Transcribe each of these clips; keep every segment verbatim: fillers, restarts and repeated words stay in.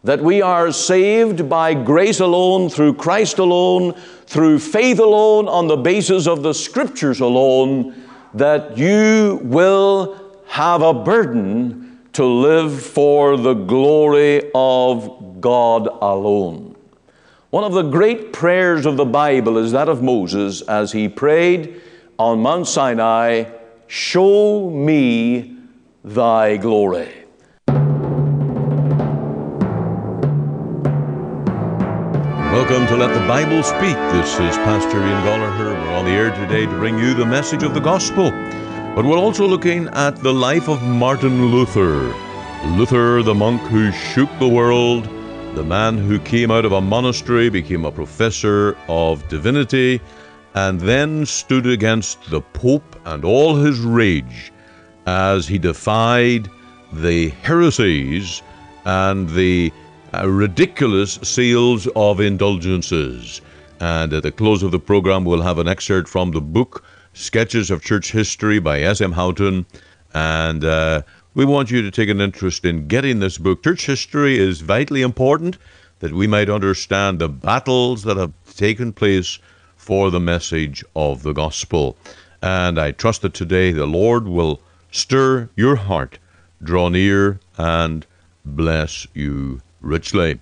that we are saved by grace alone, through Christ alone, through faith alone, on the basis of the Scriptures alone, that you will have a burden to live for the glory of God alone. One of the great prayers of the Bible is that of Moses as he prayed on Mount Sinai, "Show me thy glory." Welcome to Let the Bible Speak. This is Pastor Ian Gallagher. We're on the air today to bring you the message of the gospel. But we're also looking at the life of Martin Luther. Luther, the monk who shook the world, the man who came out of a monastery, became a professor of divinity, and then stood against the Pope and all his rage as he defied the heresies and the uh, ridiculous seals of indulgences. And at the close of the program, we'll have an excerpt from the book Sketches of Church History by S M Houghton. And uh, we want you to take an interest in getting this book. Church history is vitally important that we might understand the battles that have taken place for the message of the gospel. And I trust that today the Lord will stir your heart, draw near, and bless you richly.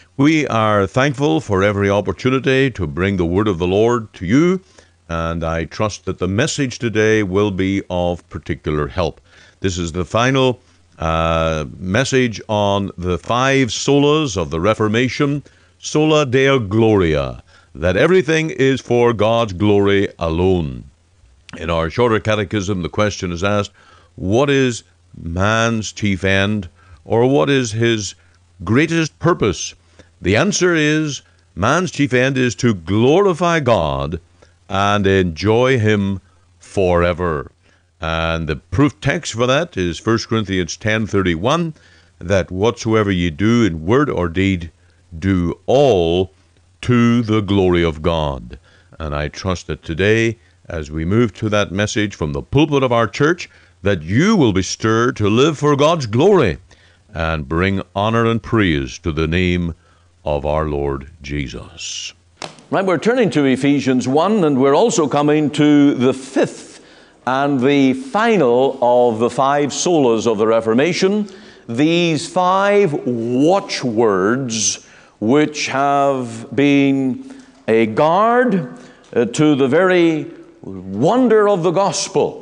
We are thankful for every opportunity to bring the word of the Lord to you, and I trust that the message today will be of particular help. This is the final uh, message on the five solas of the Reformation, Sola Deo Gloria, that everything is for God's glory alone. In our shorter catechism, the question is asked, what is man's chief end, or what is his greatest purpose? The answer is, man's chief end is to glorify God and enjoy him forever. And the proof text for that is First Corinthians ten thirty-one, that whatsoever ye do in word or deed, do all to the glory of God. And I trust that today, as we move to that message from the pulpit of our church, that you will be stirred to live for God's glory and bring honor and praise to the name of our Lord Jesus. Right, we're turning to Ephesians one, and we're also coming to the fifth and the final of the five solas of the Reformation, these five watchwords which have been a guard uh, to the very wonder of the gospel.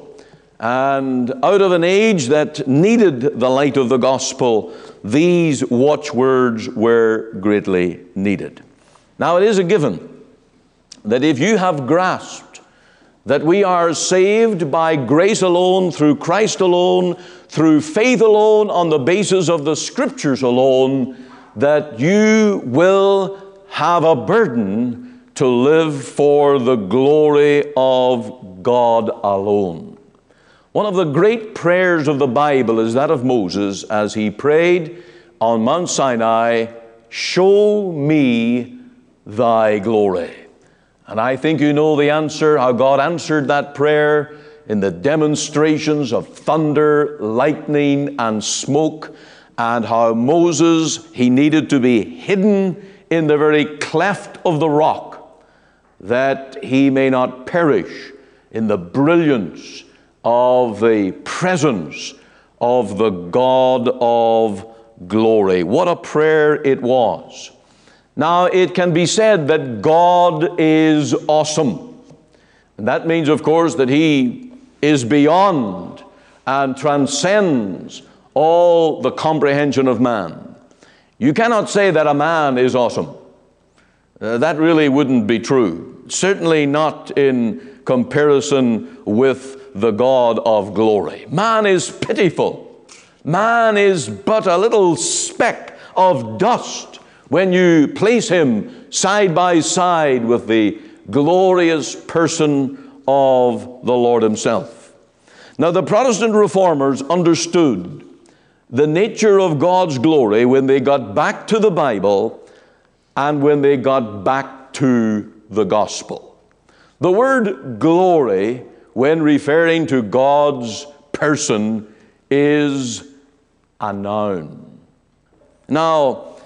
And out of an age that needed the light of the gospel, these watchwords were greatly needed. Now, it is a given that if you have grasped that we are saved by grace alone, through Christ alone, through faith alone, on the basis of the Scriptures alone, that you will have a burden to live for the glory of God alone. One of the great prayers of the Bible is that of Moses as he prayed on Mount Sinai, "Show me thy glory." And I think you know the answer, how God answered that prayer in the demonstrations of thunder, lightning, and smoke, and how Moses, he needed to be hidden in the very cleft of the rock, that he may not perish in the brilliance of the presence of the God of glory. What a prayer it was. Now, it can be said that God is awesome. And that means, of course, that He is beyond and transcends all the comprehension of man. You cannot say that a man is awesome. Uh, that really wouldn't be true. Certainly not in comparison with the God of glory. Man is pitiful. Man is but a little speck of dust when you place him side by side with the glorious person of the Lord Himself. Now, the Protestant reformers understood the nature of God's glory when they got back to the Bible and when they got back to the gospel. The word glory, when referring to God's person, is a noun. Now,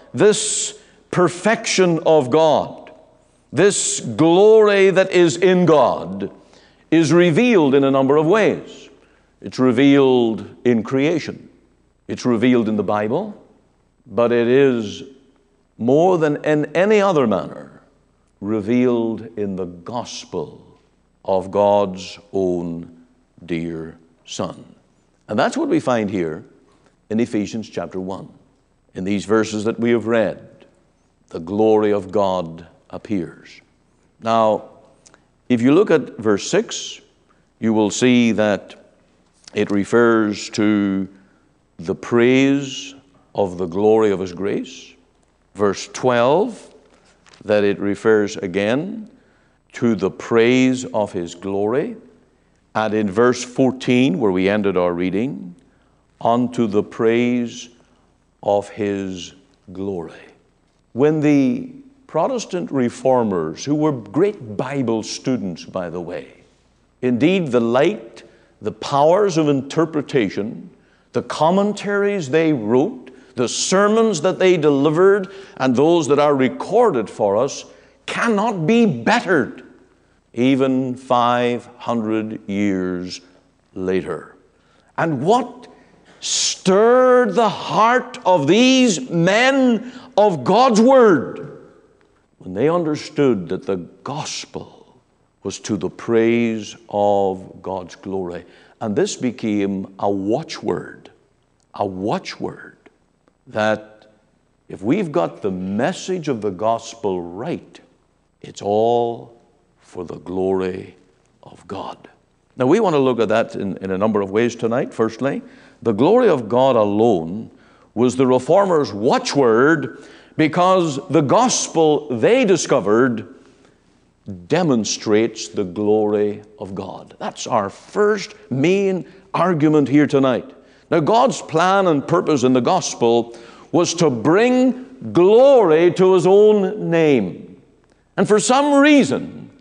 this perfection of God, this glory that is in God, is revealed in a number of ways. It's revealed in creation. It's revealed in the Bible, but it is more than in any other manner revealed in the gospel of God's own dear Son. And that's what we find here in Ephesians chapter one. In these verses that we have read, the glory of God appears. Now, if you look at verse six, you will see that it refers to the praise of the glory of His grace. Verse twelve, that it refers again to the praise of His glory. And in verse fourteen, where we ended our reading, unto the praise of His glory. When the Protestant reformers, who were great Bible students, by the way, indeed the light, the powers of interpretation, the commentaries they wrote, the sermons that they delivered, and those that are recorded for us, cannot be bettered, even five hundred years later. And what stirred the heart of these men of God's Word when they understood that the gospel was to the praise of God's glory. And this became a watchword, a watchword that if we've got the message of the gospel right, it's all for the glory of God. Now, we want to look at that in, in a number of ways tonight. Firstly, the glory of God alone was the Reformers' watchword because the gospel they discovered demonstrates the glory of God. That's our first main argument here tonight. Now, God's plan and purpose in the gospel was to bring glory to His own name. And for some reason,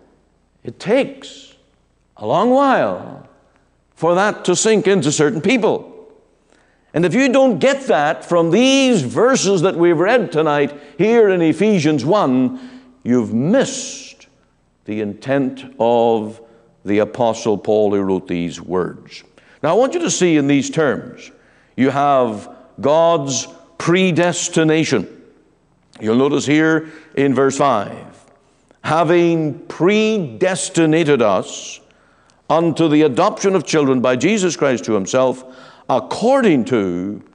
it takes a long while for that to sink into certain people. And if you don't get that from these verses that we've read tonight here in Ephesians one, you've missed the intent of the Apostle Paul who wrote these words. Now, I want you to see in these terms, you have God's predestination. You'll notice here in verse five, having predestinated us unto the adoption of children by Jesus Christ to Himself, according to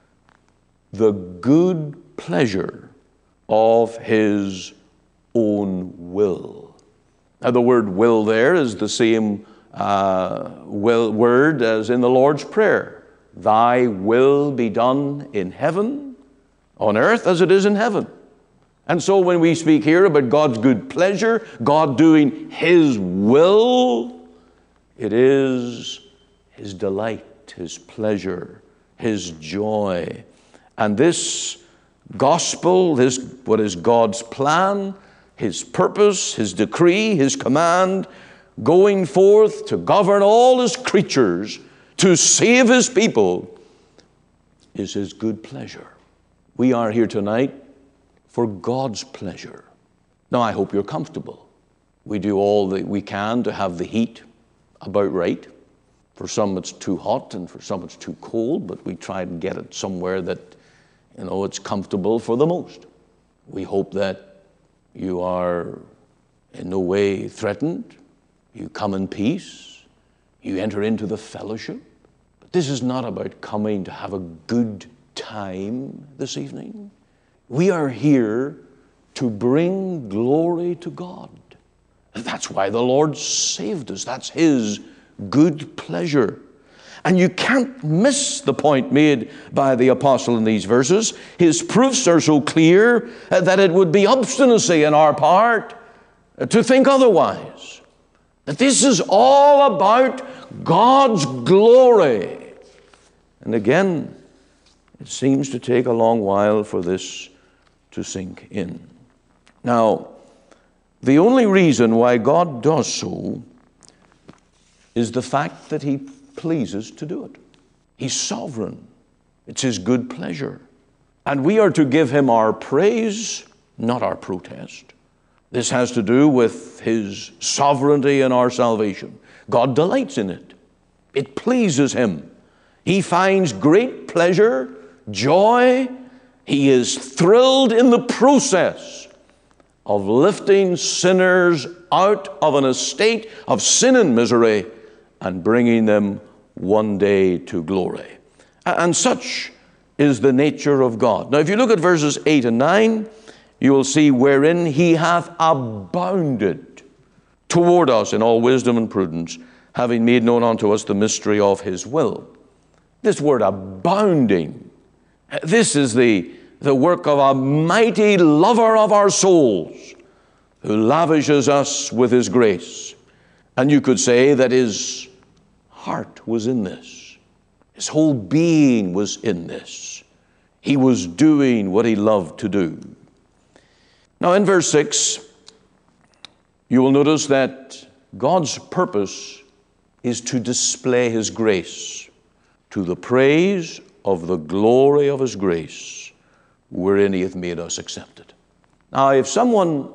the good pleasure of His own will. Now, the word will there is the same uh, will, word as in the Lord's Prayer. Thy will be done in heaven, on earth as it is in heaven. And so when we speak here about God's good pleasure, God doing His will, it is His delight, His pleasure, His joy. And this gospel, this what is God's plan, His purpose, His decree, His command, going forth to govern all His creatures, to save His people, is His good pleasure. We are here tonight for God's pleasure. Now, I hope you're comfortable. We do all that we can to have the heat about right. For some it's too hot and for some it's too cold, but we try and get it somewhere that, you know, it's comfortable for the most. We hope that you are in no way threatened. You come in peace. You enter into the fellowship. But this is not about coming to have a good time this evening. We are here to bring glory to God. That's why the Lord saved us. That's His good pleasure. And you can't miss the point made by the apostle in these verses. His proofs are so clear that it would be obstinacy in our part to think otherwise. That this is all about God's glory. And again, it seems to take a long while for this to sink in. Now, the only reason why God does so is the fact that He pleases to do it. He's sovereign. It's His good pleasure. And we are to give him our praise, not our protest. This has to do with his sovereignty and our salvation. God delights in it. It pleases him. He finds great pleasure, joy. He is thrilled in the process of lifting sinners out of an estate of sin and misery and bringing them one day to glory. And such is the nature of God. Now, if you look at verses eight and nine, you will see wherein he hath abounded toward us in all wisdom and prudence, having made known unto us the mystery of his will. This word abounding, this is the, the work of a mighty lover of our souls who lavishes us with his grace. And you could say that his heart was in this. His whole being was in this. He was doing what he loved to do. Now in verse six, you will notice that God's purpose is to display his grace to the praise of the glory of his grace, wherein he hath made us accepted. Now, if someone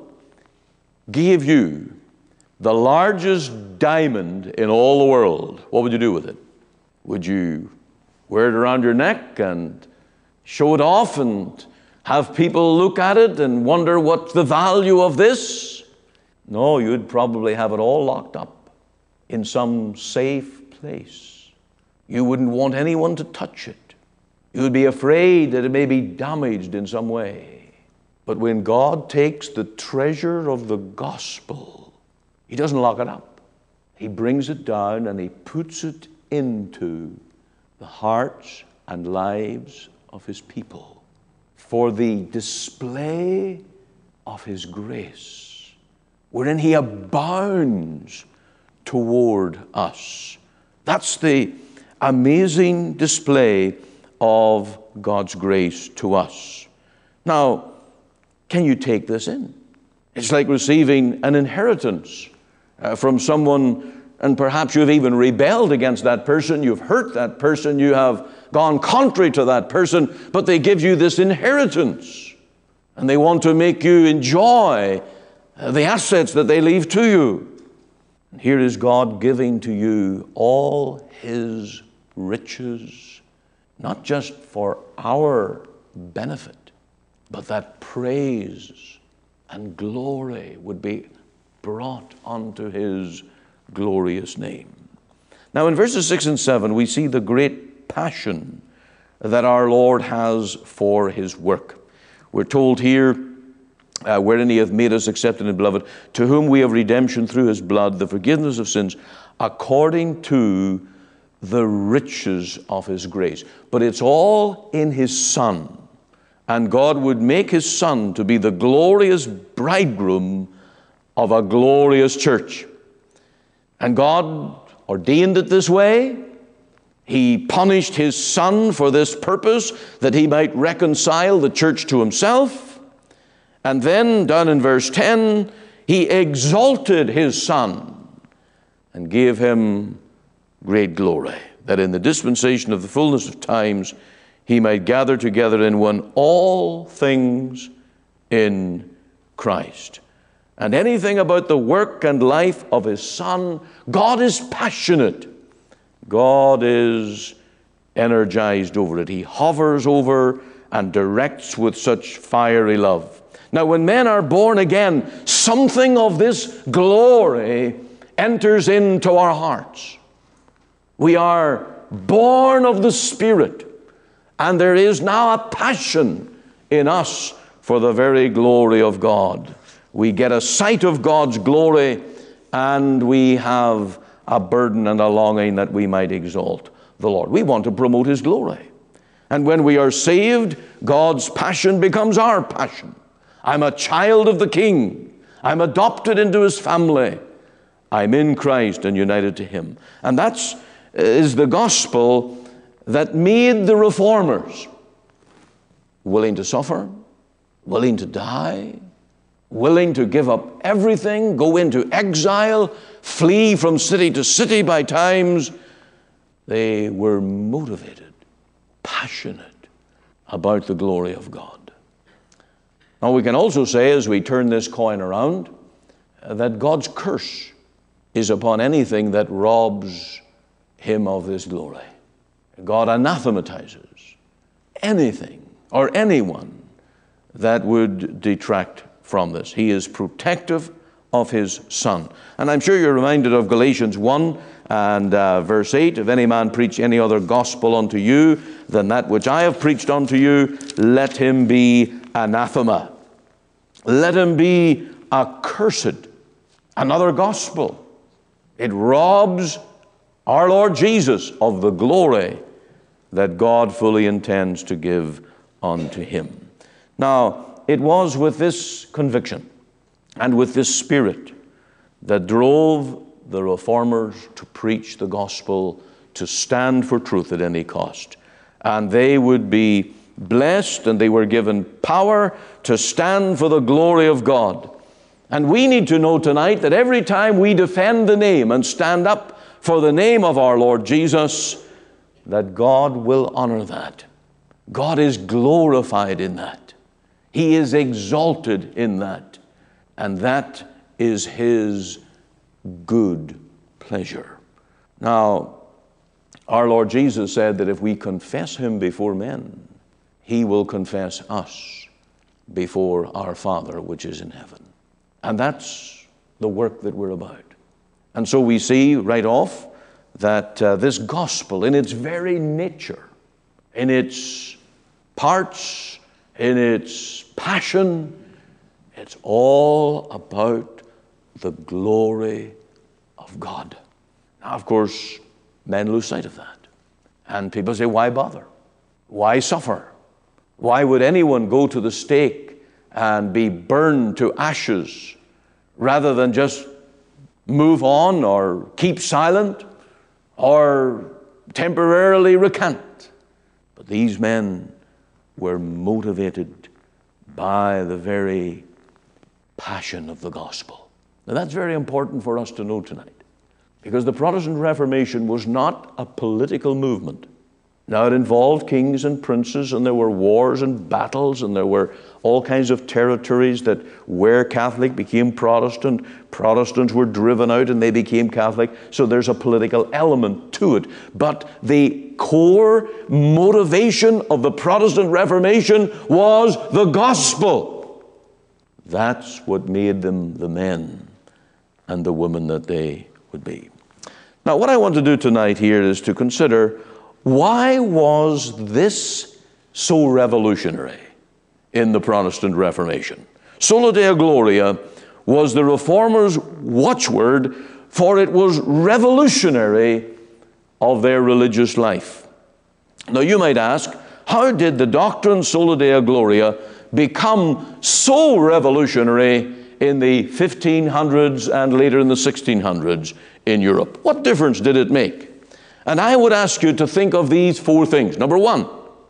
gave you the largest diamond in all the world, what would you do with it? Would you wear it around your neck and show it off and have people look at it and wonder what's the value of this? No, you'd probably have it all locked up in some safe place. You wouldn't want anyone to touch it. You would be afraid that it may be damaged in some way. But when God takes the treasure of the gospel, he doesn't lock it up. He brings it down and he puts it into the hearts and lives of his people for the display of his grace, wherein he abounds toward us. That's the amazing display of God's grace to us. Now, can you take this in? It's like receiving an inheritance uh, from someone, and perhaps you've even rebelled against that person, you've hurt that person, you have gone contrary to that person, but they give you this inheritance, and they want to make you enjoy uh, the assets that they leave to you. And here is God giving to you all his riches, not just for our benefit, but that praise and glory would be brought unto his glorious name. Now in verses six and seven, we see the great passion that our Lord has for his work. We're told here, uh, wherein he hath made us accepted and beloved, to whom we have redemption through his blood, the forgiveness of sins, according to the riches of his grace. But it's all in his Son. And God would make his Son to be the glorious bridegroom of a glorious church. And God ordained it this way. He punished his Son for this purpose, that he might reconcile the church to himself. And then, down in verse ten, he exalted his Son and gave him great glory, that in the dispensation of the fullness of times he might gather together in one all things in Christ. And anything about the work and life of his Son, God is passionate. God is energized over it. He hovers over and directs with such fiery love. Now, when men are born again, something of this glory enters into our hearts. We are born of the Spirit, and there is now a passion in us for the very glory of God. We get a sight of God's glory, and we have a burden and a longing that we might exalt the Lord. We want to promote his glory. And when we are saved, God's passion becomes our passion. I'm a child of the King. I'm adopted into his family. I'm in Christ and united to him. And that's is the gospel that made the reformers willing to suffer, willing to die, willing to give up everything, go into exile, flee from city to city by times. They were motivated, passionate about the glory of God. Now we can also say, as we turn this coin around, that God's curse is upon anything that robs him of this glory. God anathematizes anything or anyone that would detract from this. He is protective of his Son. And I'm sure you're reminded of Galatians one and uh, verse eight, if any man preach any other gospel unto you than that which I have preached unto you, let him be anathema. Let him be accursed. Another gospel. It robs our Lord Jesus of the glory that God fully intends to give unto him. Now, it was with this conviction and with this spirit that drove the Reformers to preach the gospel, to stand for truth at any cost. And they would be blessed, and they were given power to stand for the glory of God. And we need to know tonight that every time we defend the name and stand up for the name of our Lord Jesus, that God will honor that. God is glorified in that. He is exalted in that. And that is his good pleasure. Now, our Lord Jesus said that if we confess him before men, he will confess us before our Father which is in heaven. And that's the work that we're about. And so we see right off that uh, this gospel in its very nature, in its parts, in its passion, it's all about the glory of God. Now, of course, men lose sight of that. And people say, why bother? Why suffer? Why would anyone go to the stake and be burned to ashes rather than just move on or keep silent or temporarily recant? But these men were motivated by the very passion of the gospel. Now that's very important for us to know tonight, because the Protestant Reformation was not a political movement. Now it involved kings and princes, and there were wars and battles, and there were all kinds of territories that where Catholic became Protestant, Protestants were driven out and they became Catholic. So there's a political element to it. But the core motivation of the Protestant Reformation was the gospel. That's what made them the men and the women that they would be. Now what I want to do tonight here is to consider, why was this so revolutionary in the Protestant Reformation? Sola Deo Gloria was the Reformers' watchword, for it was revolutionary of their religious life. Now you might ask, how did the doctrine Sola Deo Gloria become so revolutionary in the fifteen hundreds and later in the sixteen hundreds in Europe? What difference did it make? And I would ask you to think of these four things. Number one,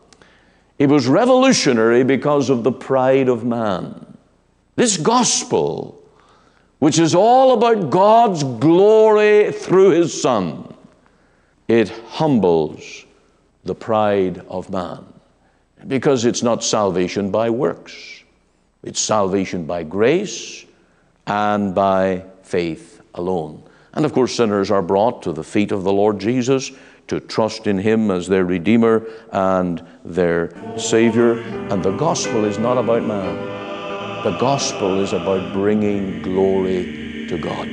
it was revolutionary because of the pride of man. This gospel, which is all about God's glory through his Son, it humbles the pride of man. Because it's not salvation by works. It's salvation by grace and by faith alone. And of course, sinners are brought to the feet of the Lord Jesus to trust in him as their Redeemer and their Savior. And the gospel is not about man. The gospel is about bringing glory to God.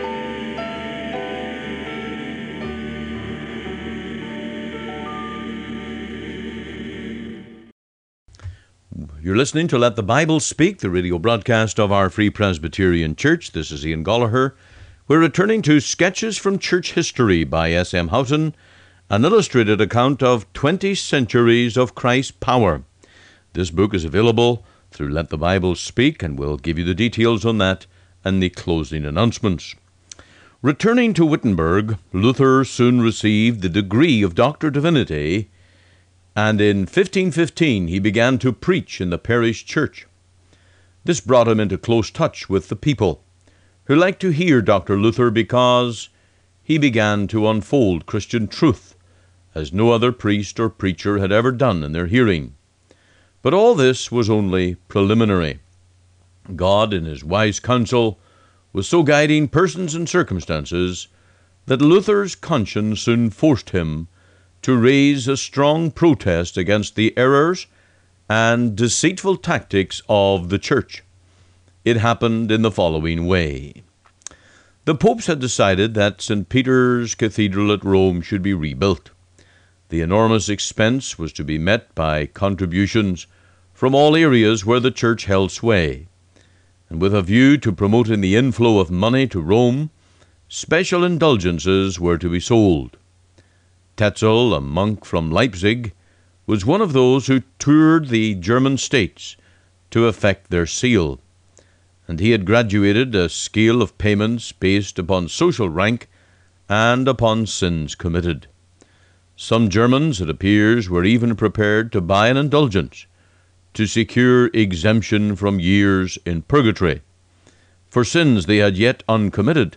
You're listening to Let the Bible Speak, the radio broadcast of our Free Presbyterian Church. This is Ian Gollaher. We're returning to Sketches from Church History by S M Houghton, an illustrated account of twenty centuries of Christ's power. This book is available through Let the Bible Speak, and we'll give you the details on that and the closing announcements. Returning to Wittenberg, Luther soon received the degree of Doctor Divinity, and in fifteen fifteen he began to preach in the parish church. This brought him into close touch with the people, who liked to hear Doctor Luther because he began to unfold Christian truth as no other priest or preacher had ever done in their hearing. But all this was only preliminary. God, in his wise counsel, was so guiding persons and circumstances that Luther's conscience soon forced him to raise a strong protest against the errors and deceitful tactics of the Church. It happened in the following way. The popes had decided that Saint Peter's Cathedral at Rome should be rebuilt. The enormous expense was to be met by contributions from all areas where the Church held sway, and with a view to promoting the inflow of money to Rome, special indulgences were to be sold. Tetzel, a monk from Leipzig, was one of those who toured the German states to effect their seal, and he had graduated a scale of payments based upon social rank and upon sins committed. Some Germans, it appears, were even prepared to buy an indulgence to secure exemption from years in purgatory for sins they had yet uncommitted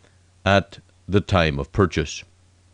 at the time of purchase.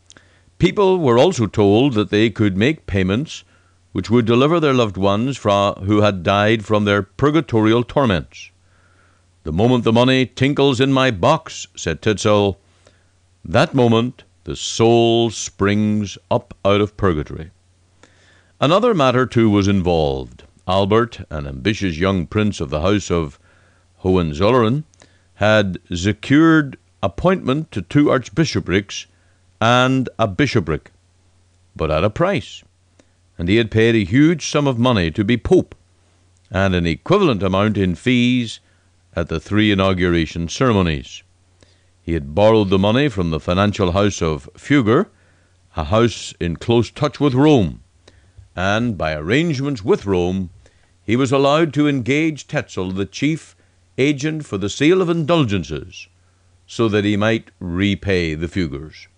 People were also told that they could make payments which would deliver their loved ones fra- who had died from their purgatorial torments. "The moment the money tinkles in my box," said Tetzel, "that moment the soul springs up out of purgatory." Another matter, too, was involved. Albert, an ambitious young prince of the house of Hohenzollern, had secured appointment to two archbishoprics and a bishopric, but at a price, and he had paid a huge sum of money to be pope, and an equivalent amount in fees at the three inauguration ceremonies. He had borrowed the money from the financial house of Fugger, a house in close touch with Rome, and by arrangements with Rome, he was allowed to engage Tetzel, the chief agent for the sale of indulgences, so that he might repay the Fuggers.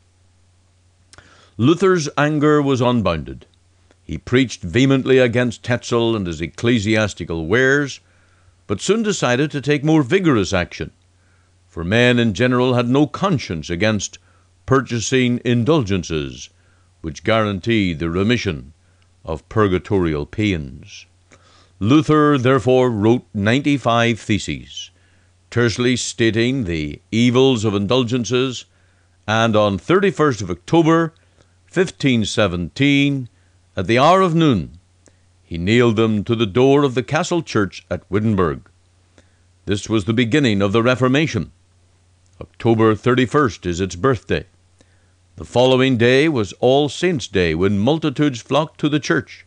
Luther's anger was unbounded. He preached vehemently against Tetzel and his ecclesiastical wares, but soon decided to take more vigorous action, for men in general had no conscience against purchasing indulgences which guaranteed the remission of purgatorial pains. Luther therefore wrote ninety-five theses, tersely stating the evils of indulgences, and on thirty-first of October, fifteen seventeen, at the hour of noon, he nailed them to the door of the castle church at Wittenberg. This was the beginning of the Reformation. October thirty-first is its birthday. The following day was All Saints' Day, when multitudes flocked to the church.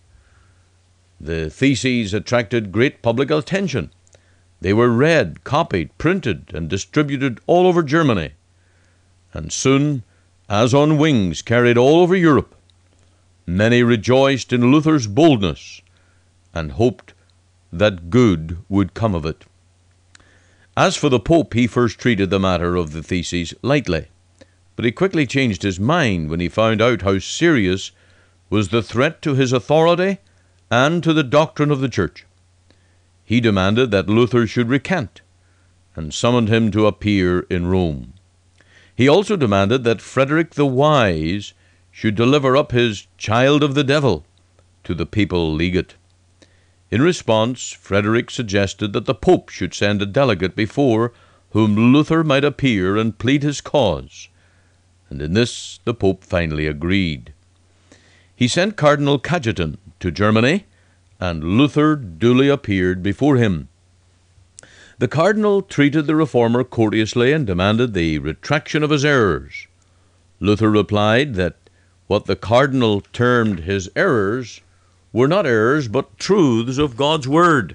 The theses attracted great public attention. They were read, copied, printed, and distributed all over Germany, and soon, as on wings, carried all over Europe. Many rejoiced in Luther's boldness and hoped that good would come of it. As for the Pope, he first treated the matter of the theses lightly, but he quickly changed his mind when he found out how serious was the threat to his authority and to the doctrine of the Church. He demanded that Luther should recant, and summoned him to appear in Rome. He also demanded that Frederick the Wise should deliver up his child of the devil to the papal legate. In response, Frederick suggested that the Pope should send a delegate before whom Luther might appear and plead his cause, and in this the Pope finally agreed. He sent Cardinal Cajetan to Germany, and Luther duly appeared before him. The cardinal treated the reformer courteously and demanded the retraction of his errors. Luther replied that what the cardinal termed his errors were not errors but truths of God's word,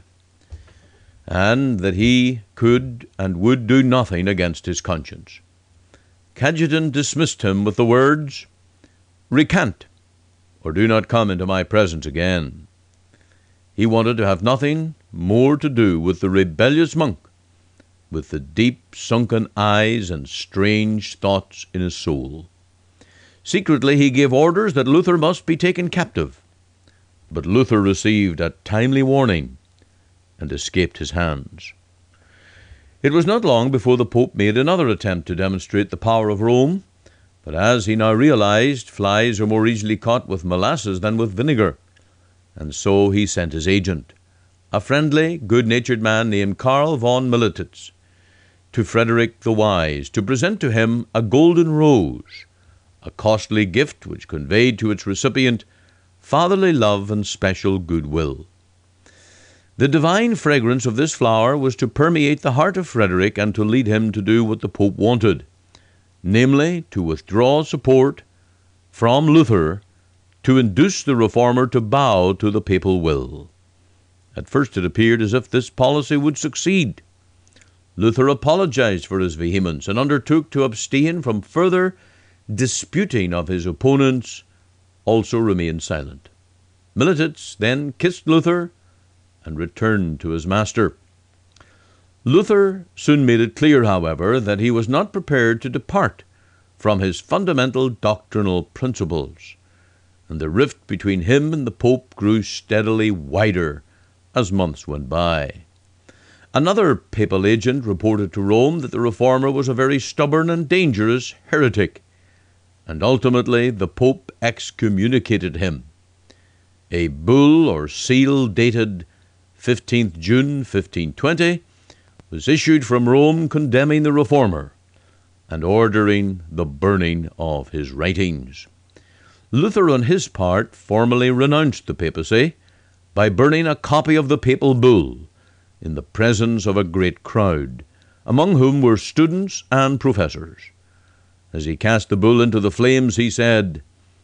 and that he could and would do nothing against his conscience. Cajetan dismissed him with the words, "Recant, or do not come into my presence again." He wanted to have nothing more to do with the rebellious monk, with the deep sunken eyes and strange thoughts in his soul. Secretly he gave orders that Luther must be taken captive, but Luther received a timely warning and escaped his hands. It was not long before the Pope made another attempt to demonstrate the power of Rome, but as he now realized, flies are more easily caught with molasses than with vinegar, and so he sent his agent, a friendly, good-natured man named Karl von Milititz, to Frederick the Wise to present to him a golden rose, a costly gift which conveyed to its recipient fatherly love and special goodwill. The divine fragrance of this flower was to permeate the heart of Frederick and to lead him to do what the Pope wanted, namely, to withdraw support from Luther to induce the reformer to bow to the papal will. At first it appeared as if this policy would succeed. Luther apologized for his vehemence and undertook to abstain from further disputing of his opponents, also remained silent. Milititz then kissed Luther and returned to his master. Luther soon made it clear, however, that he was not prepared to depart from his fundamental doctrinal principles, and the rift between him and the Pope grew steadily wider as months went by. Another papal agent reported to Rome that the reformer was a very stubborn and dangerous heretic, and ultimately the Pope excommunicated him. A bull or seal dated fifteenth June fifteen twenty was issued from Rome condemning the reformer and ordering the burning of his writings. Luther, on his part, formally renounced the papacy by burning a copy of the papal bull in the presence of a great crowd, among whom were students and professors. As he cast the bull into the flames, he said,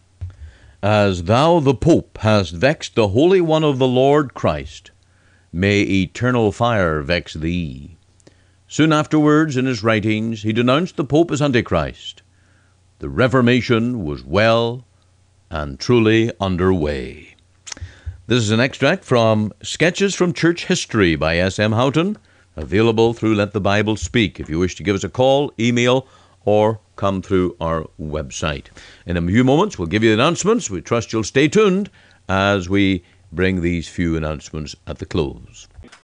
"As thou, the Pope, hast vexed the Holy One of the Lord Christ, may eternal fire vex thee." Soon afterwards, in his writings, he denounced the Pope as Antichrist. The Reformation was well and truly underway. This is an extract from Sketches from Church History by S M Houghton, available through Let the Bible Speak. If you wish to give us a call, email, or come through our website. In a few moments, we'll give you the announcements. We trust you'll stay tuned as we bring these few announcements at the close.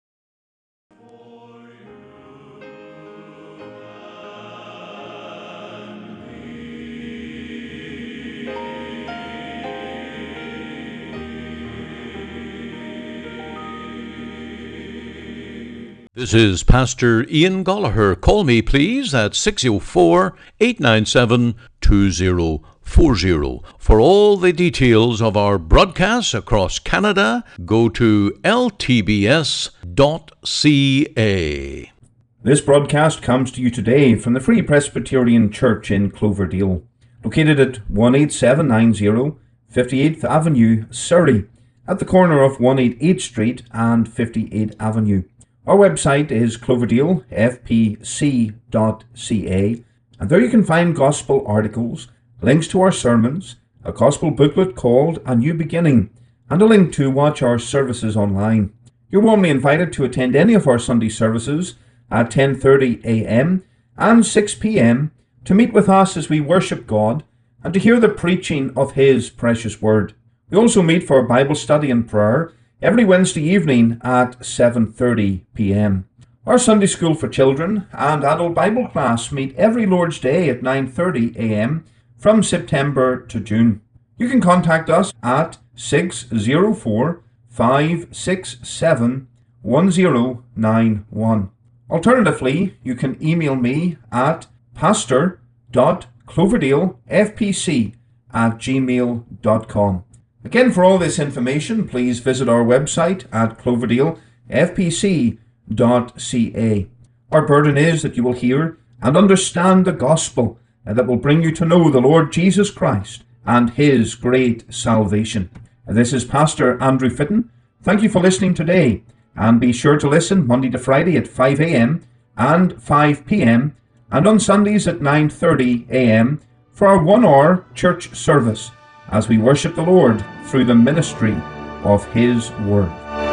This is Pastor Ian Gallagher. Call me, please, at six oh four, eight nine seven, two oh four oh. For all the details of our broadcasts across Canada, go to L T B S dot C A. This broadcast comes to you today from the Free Presbyterian Church in Cloverdale, located at one eight seven nine zero fifty-eighth Avenue, Surrey, at the corner of one eighty-eighth Street and fifty-eighth Avenue. Our website is cloverdale f p c dot c a, and there you can find gospel articles, links to our sermons, a gospel booklet called A New Beginning, and a link to watch our services online. You're warmly invited to attend any of our Sunday services at ten thirty a m and six p m to meet with us as we worship God and to hear the preaching of His precious Word. We also meet for Bible study and prayer every Wednesday evening at seven thirty p m Our Sunday School for Children and Adult Bible class meet every Lord's Day at nine thirty a m from September to June. You can contact us at six oh four, five six seven, one oh nine one. Alternatively, you can email me at pastor dot cloverdale f p c at gmail dot com. Again, for all this information, please visit our website at cloverdale f p c dot c a. Our burden is that you will hear and understand the gospel and that will bring you to know the Lord Jesus Christ and His great salvation. And this is Pastor Andrew Fitton. Thank you for listening today, and be sure to listen Monday to Friday at five a m and five p m and on Sundays at nine thirty a m for our one-hour church service as we worship the Lord through the ministry of His Word.